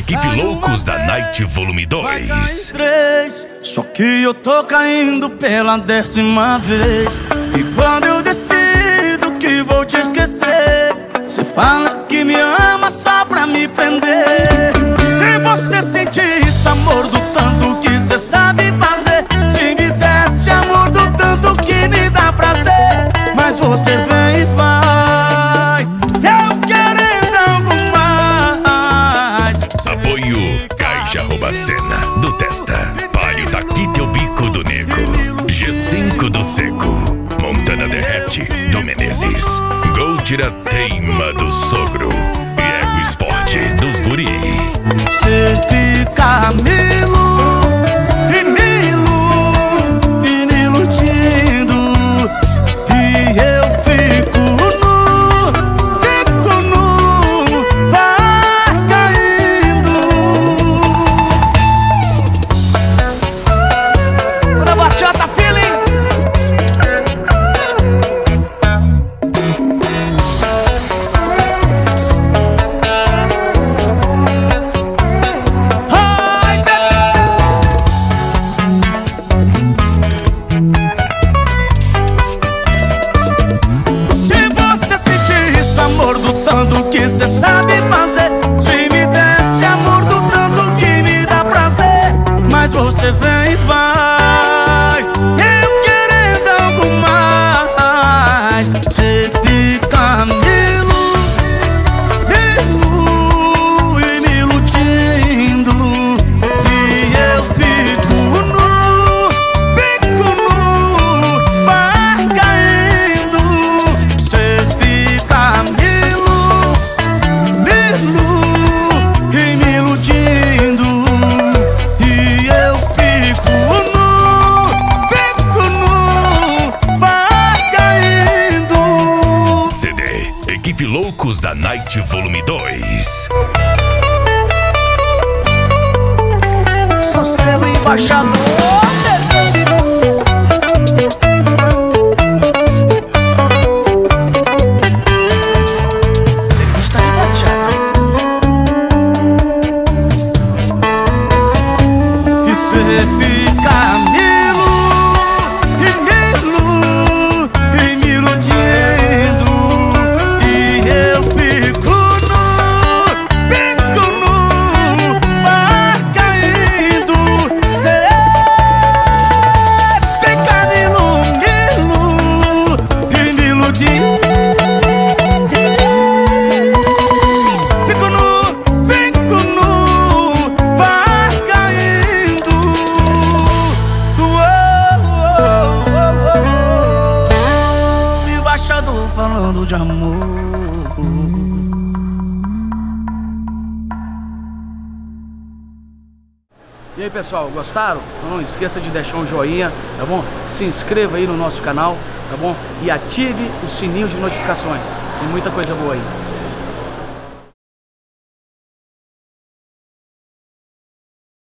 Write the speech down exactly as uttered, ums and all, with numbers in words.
Equipe Loucos da Night Volume dois. Três, só que eu tô caindo pela décima vez. E quando eu decido que vou te esquecer, cê fala que me ama só pra me prender. Se você sentir esse amor do tanto que cê sabe fazer, se me desse amor do tanto que me dá prazer, mas você vem e vai, eu querendo algo mais. Apoio Caixa Robacena do Testa, Palio Taqui Teu Bico do Nego, G cinco do Seco, Montana Derrete do Menezes, Gol Tira Teima do Sogro e Ego Esporte dos Guri. Cê fica milo e milo e me iludindo, e eu fico nu, fico nu, vai caindo. Bora bachata, feeling. Cê sabe fazer, se me desse amor do tanto que me dá prazer, mas você vem e vai, eu querendo algo mais. Cê fica milo, milo e me iludindo, e eu fico nu, fico nu, vai caindo. Cê fica milo e me iludindo, e eu fico nu, fico nu, vai caindo. C D Equipe Loucos da Night Volume dois. Sou seu embaixador. Falando de amor. E aí, pessoal, gostaram? Então não esqueça de deixar um joinha, tá bom? Se inscreva aí no nosso canal, tá bom? E ative o sininho de notificações. Tem muita coisa boa aí.